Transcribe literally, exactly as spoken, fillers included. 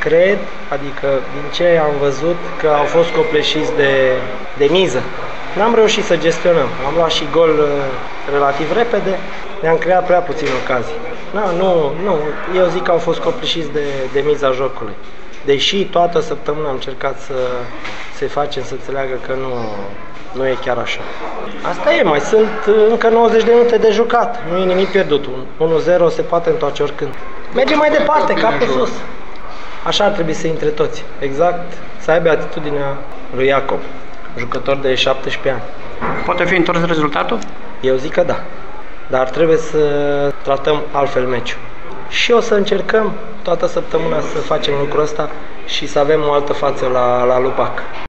Cred, adică din ce am văzut, că au fost copleșiți de, de miză. N-am reușit să gestionăm. Am luat și gol uh, relativ repede, ne-am creat prea puține ocazii. No, nu, nu, eu zic că au fost copleșiți de, de miza jocului. Deși toată săptămâna am încercat să se facem să înțeleagă că nu, nu e chiar așa. Asta e, mai sunt încă nouăzeci de minute de jucat, nu e nimic pierdut. unu zero se poate întoarce oricând. Mergem mai departe, capul sus. Așa ar trebui să intre toți, exact, să aibă atitudinea lui Iacob, jucător de șaptesprezece ani. Poate fi întors rezultatul? Eu zic că da, dar trebuie să tratăm altfel meciul. Și o să încercăm toată săptămâna să facem lucrul ăsta și să avem o altă față la, la Lupac.